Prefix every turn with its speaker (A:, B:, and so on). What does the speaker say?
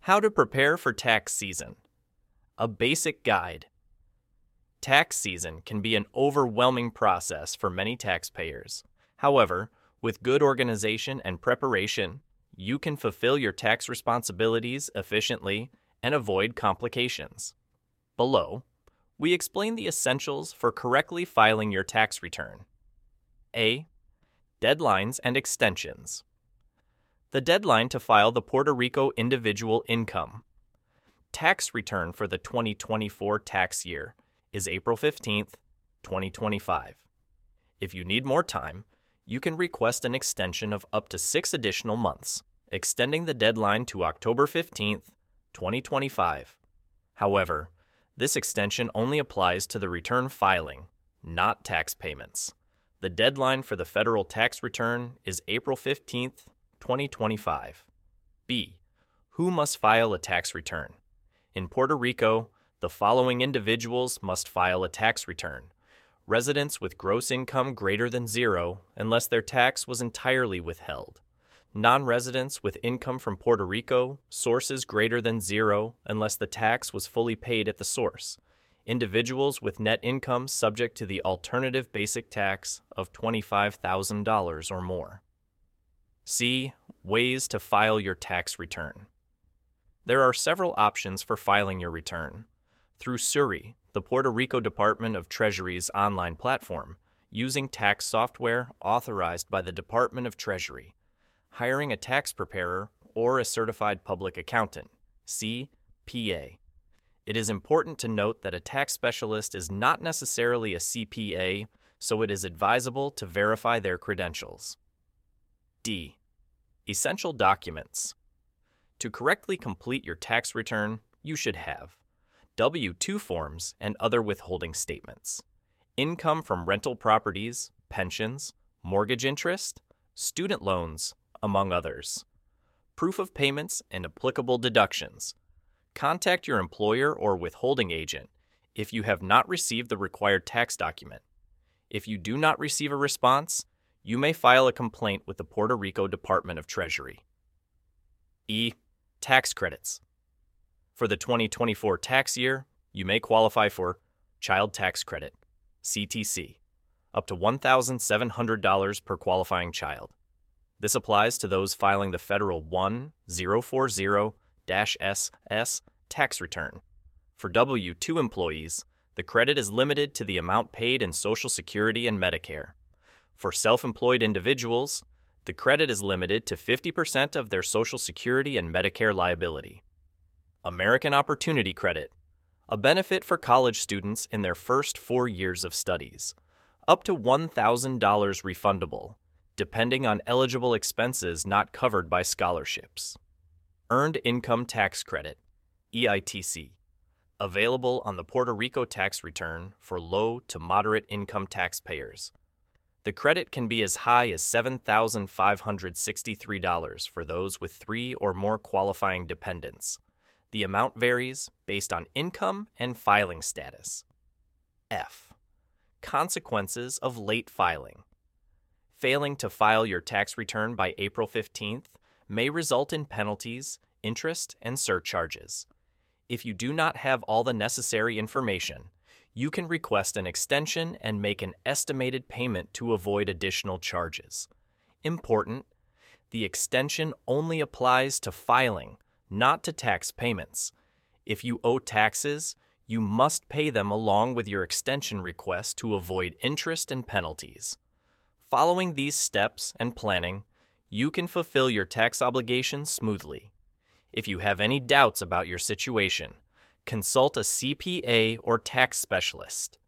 A: How to prepare for tax season. A basic guide. Tax season can be an overwhelming process for many taxpayers. However, with good organization and preparation, you can fulfill your tax responsibilities efficiently and avoid complications. Below, we explain the essentials for correctly filing your tax return. A. Deadlines and extensions. The deadline to file the Puerto Rico Individual Income tax return for the 2024 tax year is April 15th, 2025. If you need more time, you can request an extension of up to 6 additional months, extending the deadline to October 15th, 2025. However, this extension only applies to the return filing, not tax payments. The deadline for the federal tax return is April 15th, 2025. B. Who must file a tax return? In Puerto Rico, the following individuals must file a tax return. Residents with gross income greater than zero unless their tax was entirely withheld. Non-residents with income from Puerto Rico, sources greater than zero unless the tax was fully paid at the source. Individuals with net income subject to the alternative basic tax of $25,000 or more. C. Ways to file your tax return. There are several options for filing your return. Through SURI, the Puerto Rico Department of Treasury's online platform, using tax software authorized by the Department of Treasury, hiring a tax preparer or a certified public accountant, CPA. It is important to note that a tax specialist is not necessarily a CPA, so it is advisable to verify their credentials. D. Essential documents. To correctly complete your tax return, you should have W-2 forms and other withholding statements, income from rental properties, pensions, mortgage interest, student loans, among others, proof of payments and applicable deductions. Contact your employer or withholding agent if you have not received the required tax document. If you do not receive a response, you may file a complaint with the Puerto Rico Department of Treasury. E. Tax credits. For the 2024 tax year, you may qualify for Child Tax Credit, CTC, up to $1,700 per qualifying child. This applies to those filing the federal 1040-SS tax return. For W-2 employees, the credit is limited to the amount paid in Social Security and Medicare. For self-employed individuals, the credit is limited to 50% of their Social Security and Medicare liability. American Opportunity Credit, a benefit for college students in their first 4 years of studies, up to $1,000 refundable, depending on eligible expenses not covered by scholarships. Earned Income Tax Credit, EITC, available on the Puerto Rico tax return for low to moderate income taxpayers. The credit can be as high as $7,563 for those with 3 or more qualifying dependents. The amount varies based on income and filing status. F. Consequences of late filing. Failing to file your tax return by April 15th may result in penalties, interest, and surcharges. If you do not have all the necessary information, you can request an extension and make an estimated payment to avoid additional charges. Important, the extension only applies to filing, not to tax payments. If you owe taxes, you must pay them along with your extension request to avoid interest and penalties. Following these steps and planning, you can fulfill your tax obligations smoothly. If you have any doubts about your situation, consult a CPA or tax specialist.